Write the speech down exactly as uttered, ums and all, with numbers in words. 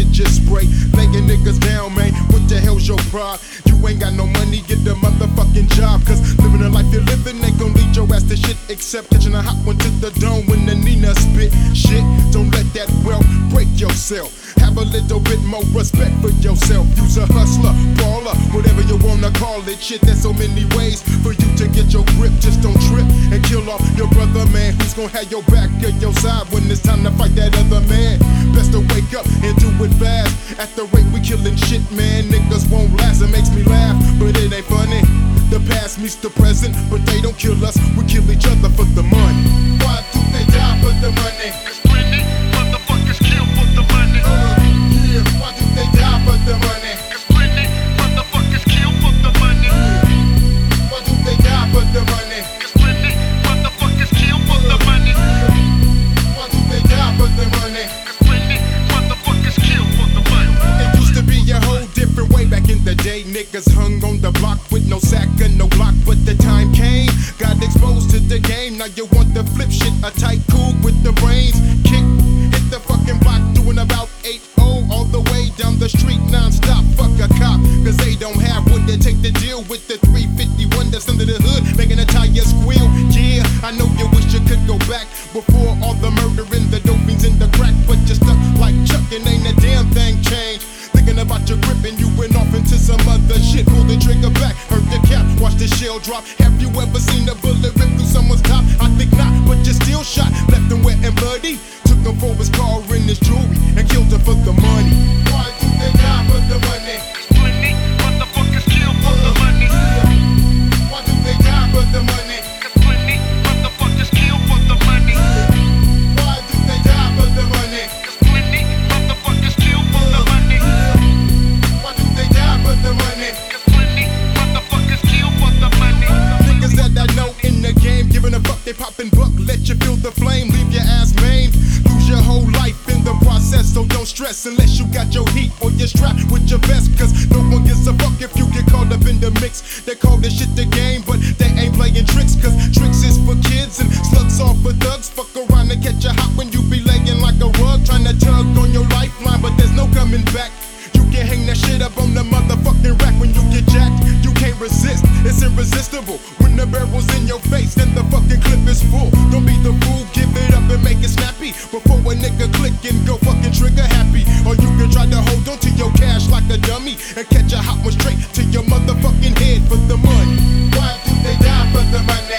shit just spray. Laying niggas down, man, what the hell's your pride? You ain't got no money, get the motherfucking job. Cause living the life you're living ain't gon' lead your ass to shit. Except catching a hot one to the dome when the Nina spit. Shit, don't let that wealth break yourself. Have a little bit more respect for yourself. Use a hustler, baller, whatever you wanna call it. Shit, there's so many ways for you to get your grip. Just don't trip and kill off your brother, man. Who's gonna have your back at your side when it's time to fight that other man? Best to wake up and do it fast. At the rate we killing shit, man, niggas won't last. It makes me laugh, but it ain't funny. The past meets the present, but they don't kill us. We kill each other for the money. Why do they die for the money? Cause plenty motherfuckers kill for the money. Uh, yeah, why do they die for the money? Cause plenty motherfuckers kill for the money. Yeah, why do they die for the money? Cause plenty motherfuckers kill for the money. Yeah, why do they die for the money? Cause plenty motherfuckers kill for the money. It used to be a whole different way back in the day. Niggas hung on the block with no sack and no block, but the time came, got exposed to the game. Now you want the flip shit, a tight cool with the brains. Kick, hit the fucking block, doing about eight oh all the way down the street non-stop. Fuck a cop, cause they don't have what they take to deal with the three fifty-one that's under the hood, making a tire squeal. Yeah, I know you wish you could go back before all the murder and the dope fiends in the crack, but you're stuck like Chuck and ain't a damn thing changed. Thinking about your grip and you went off into some other shit. Pull the trigger back, hurt the cap, watch the shell drop. Have you ever seen a bullet rip through someone's top? I think not, but you're still shot. Left him wet and bloody. Took him for his car and his jewelry and killed him for the money. Why do they die for the money? Cause plenty motherfuckers kill for the money. Why do they die for the money? Cause plenty motherfuckers kill for the money. Why do they die for the money? Cause plenty motherfuckers kill for the money. Why do they die for the money? Cause plenty motherfuckers kill for the money. Niggas that I know in the game, giving a fuck, they poppin' buck, let you feel the flame, leave your ass maimed. Lose your whole life in the process, so don't stress unless you got your heat or you're strapped with your vest. Cause no one gives a fuck if you get caught up in the mix. They call this shit the game, but they ain't playing tricks. Cause tricks is for kids and slugs are for thugs. Fuck around and catch you hot when you be laying like a rug, trying to tug on your lifeline, but there's no coming back. You can hang that shit up on the motherfucking rack when you get jacked. You can't resist, it's irresistible. When the barrel's in your face, then the fucking clip is full. Don't be the fool, give it up and make it snappy before a nigga click and go fucking trigger happy. Or you can try to hold on to your cash like a dummy and catch a hot one straight to your motherfucking head for the money. Why do they die for the money?